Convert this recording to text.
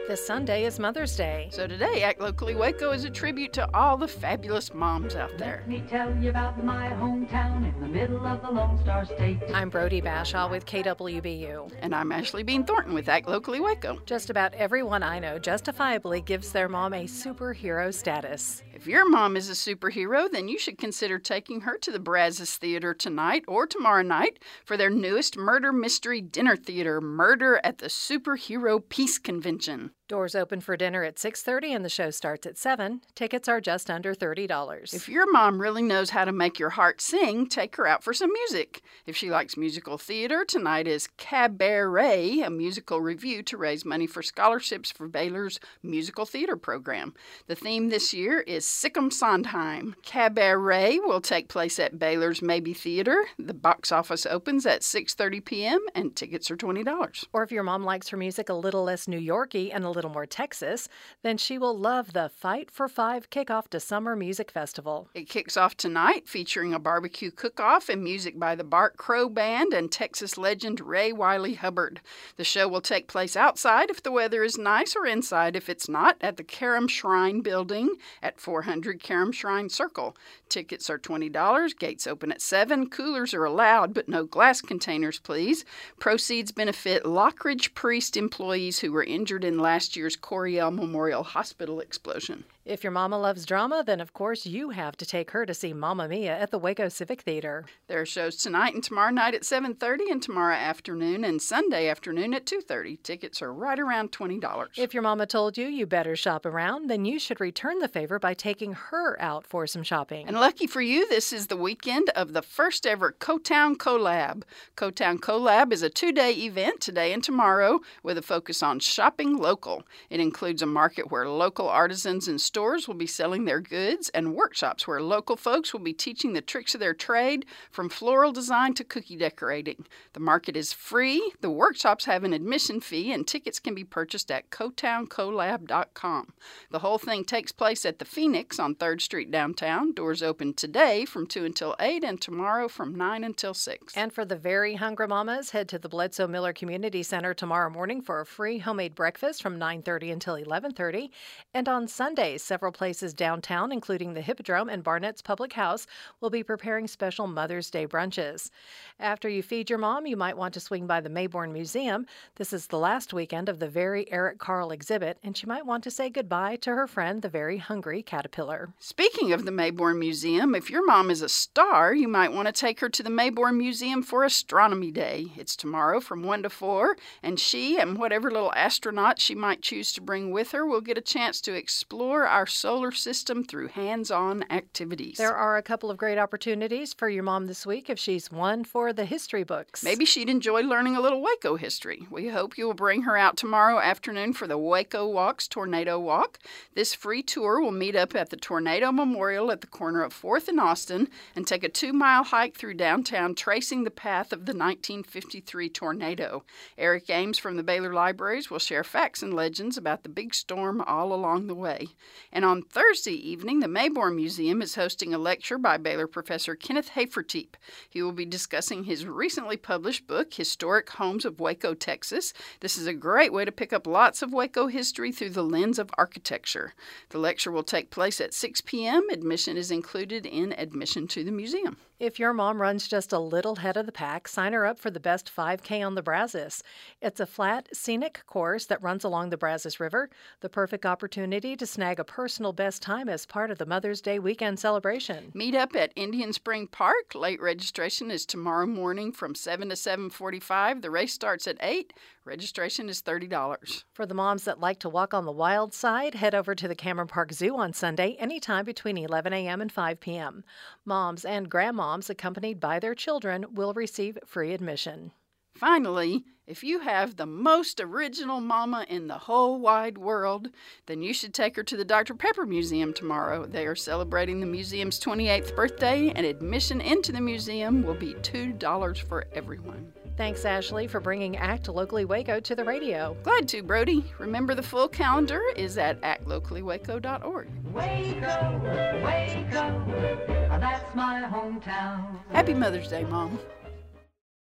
This Sunday is Mother's Day. So today, Act Locally Waco is a tribute to all the fabulous moms out there. Let me tell you about my hometown in the middle of the Lone Star State. I'm Brody Bashaw with KWBU. And I'm Ashley Bean Thornton with Act Locally Waco. Just about everyone I know justifiably gives their mom a superhero status. If your mom is a superhero, then you should consider taking her to the Brazos Theater tonight or tomorrow night for their newest murder mystery dinner theater, Murder at the Superhero Peace Convention. Doors open for dinner at 6:30 and the show starts at 7. Tickets are just under $30. If your mom really knows how to make your heart sing, take her out for some music. If she likes musical theater, tonight is Cabaret, a musical revue to raise money for scholarships for Baylor's musical theater program. The theme this year is Sick'em Sondheim. Cabaret will take place at Baylor's Maybe Theater. The box office opens at 6:30 p.m. and tickets are $20. Or if your mom likes her music a little less New Yorky and a little more Texas, then she will love the Fight for Five kickoff to Summer Music Festival. It kicks off tonight featuring a barbecue cook-off and music by the Bart Crow Band and Texas legend Ray Wiley Hubbard. The show will take place outside if the weather is nice or inside if it's not at the Karam Shrine building at 400 Karam Shrine Circle. Tickets are $20. Gates open at 7. Coolers are allowed, but no glass containers, please. Proceeds benefit Lockridge Priest employees who were injured in last year's Coryell Memorial Hospital explosion. If your mama loves drama, then of course you have to take her to see Mamma Mia at the Waco Civic Theater. There are shows tonight and tomorrow night at 7:30 and tomorrow afternoon and Sunday afternoon at 2:30. Tickets are right around $20. If your mama told you better shop around, then you should return the favor by taking her out for some shopping. And lucky for you, this is the weekend of the first ever Co-Town Collab. Co-Town Collab is a 2-day event today and tomorrow with a focus on shopping local. It includes a market where local artisans and stores will be selling their goods and workshops where local folks will be teaching the tricks of their trade from floral design to cookie decorating. The market is free, the workshops have an admission fee, and tickets can be purchased at CoTownCollab.com. The whole thing takes place at the Phoenix on 3rd Street downtown. Doors open today from 2 until 8 and tomorrow from 9 until 6. And for the very hungry mamas, head to the Bledsoe Miller Community Center tomorrow morning for a free homemade breakfast from 9:30 until 11:30. And on Sundays, several places downtown, including the Hippodrome and Barnett's Public House, will be preparing special Mother's Day brunches. After you feed your mom, you might want to swing by the Mayborn Museum. This is the last weekend of the Very Eric Carle exhibit, and she might want to say goodbye to her friend, the Very Hungry Caterpillar. Speaking of the Mayborn Museum, if your mom is a star, you might want to take her to the Mayborn Museum for Astronomy Day. It's tomorrow from 1 to 4, and she and whatever little astronaut she might choose to bring with her will get a chance to explore our solar system through hands-on activities. There are a couple of great opportunities for your mom this week if she's one for the history books. Maybe she'd enjoy learning a little Waco history. We hope you will bring her out tomorrow afternoon for the Waco Walks Tornado Walk. This free tour will meet up at the Tornado Memorial at the corner of 4th and Austin and take a 2-mile hike through downtown tracing the path of the 1953 tornado. Eric Ames from the Baylor Libraries will share facts and legends about the big storm all along the way. And on Thursday evening, the Mayborn Museum is hosting a lecture by Baylor professor Kenneth Haferteep. He will be discussing his recently published book, Historic Homes of Waco, Texas. This is a great way to pick up lots of Waco history through the lens of architecture. The lecture will take place at 6 p.m. Admission is included in admission to the museum. If your mom runs just a little head of the pack, sign her up for the Best 5K on the Brazos. It's a flat, scenic course that runs along the Brazos River, the perfect opportunity to snag a personal best time as part of the Mother's Day weekend celebration. Meet up at Indian Spring Park. Late registration is tomorrow morning from 7 to 7:45. The race starts at 8. Registration is $30. For the moms that like to walk on the wild side, head over to the Cameron Park Zoo on Sunday, anytime between 11 a.m. and 5 p.m. Moms and grandmoms accompanied by their children will receive free admission. Finally, if you have the most original mama in the whole wide world, then you should take her to the Dr. Pepper Museum tomorrow. They are celebrating the museum's 28th birthday, and admission into the museum will be $2 for everyone. Thanks, Ashley, for bringing Act Locally Waco to the radio. Glad to, Brody. Remember, the full calendar is at actlocallywaco.org. Waco, Waco, that's my hometown. Happy Mother's Day, Mom.